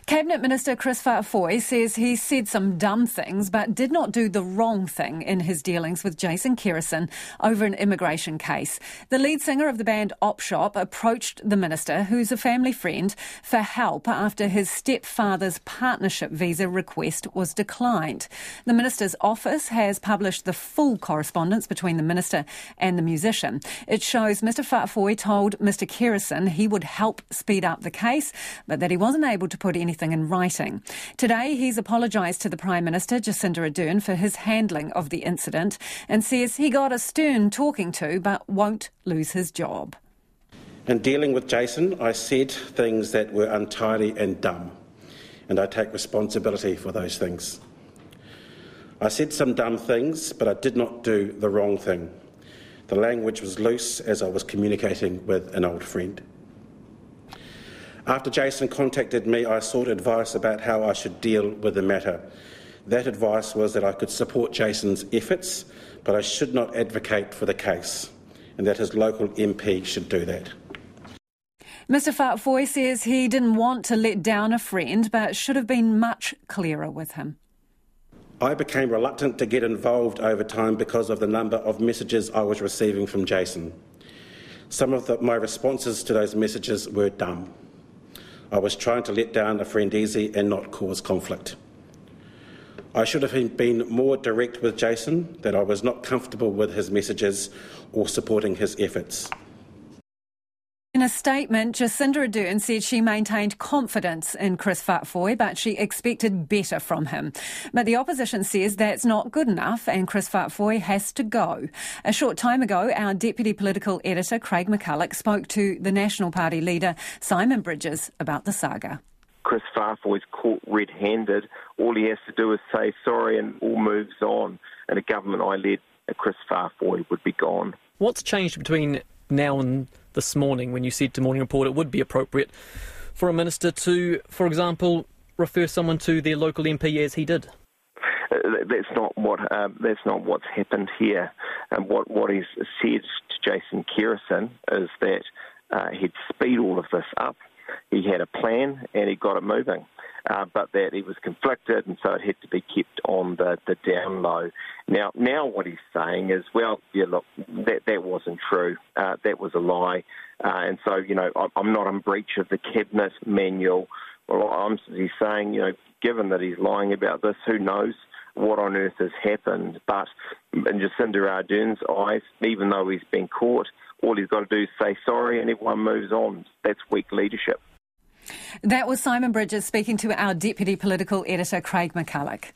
Cabinet Minister Chris Faafoi says he said some dumb things but did not do the wrong thing in his dealings with Jason Kerrison over an immigration case. The lead singer of the band Op Shop approached the minister, who's a family friend, for help after his stepfather's partnership visa request was declined. The minister's office has published the full correspondence between the minister and the musician. It shows Mr Faafoi told Mr Kerrison he would help speed up the case, but that he wasn't able to put anything in writing. Today, he's apologised to the Prime Minister, Jacinda Ardern, for his handling of the incident and says he got a stern talking to but won't lose his job. In dealing with Jason, I said things that were untidy and dumb, and I take responsibility for those things. I said some dumb things, but I did not do the wrong thing. The language was loose as I was communicating with an old friend. After Jason contacted me, I sought advice about how I should deal with the matter. That advice was that I could support Jason's efforts, but I should not advocate for the case, and that his local MP should do that. Mr Faafoi says he didn't want to let down a friend, but should have been much clearer with him. I became reluctant to get involved over time because of the number of messages I was receiving from Jason. Some of my responses to those messages were dumb. I was trying to let down a friend easy and not cause conflict. I should have been more direct with Jason that I was not comfortable with his messages or supporting his efforts. In a statement, Jacinda Ardern said she maintained confidence in Chris Faafoi, but she expected better from him. But the opposition says that's not good enough and Chris Faafoi has to go. A short time ago, our Deputy Political Editor, Craig McCulloch, spoke to the National Party leader, Simon Bridges, about the saga. Chris Faafoi's caught red-handed. All he has to do is say sorry and all moves on. And a government I led, Chris Faafoi would be gone. What's changed between now and this morning when you said to Morning Report it would be appropriate for a minister to, for example, refer someone to their local MP as he did? That's not what's happened here. And what he's said to Jason Kerrison is that he'd speed all of this up. He had a plan and he got it moving, but that he was conflicted and so it had to be kept on the down low. Now what he's saying is, well, yeah, look, that wasn't true. That was a lie. And so, I'm not in breach of the Cabinet manual. Well, he's saying, given that he's lying about this, who knows what on earth has happened. But in Jacinda Ardern's eyes, even though he's been caught, all he's got to do is say sorry and everyone moves on. That's weak leadership. That was Simon Bridges speaking to our Deputy Political Editor, Craig McCulloch.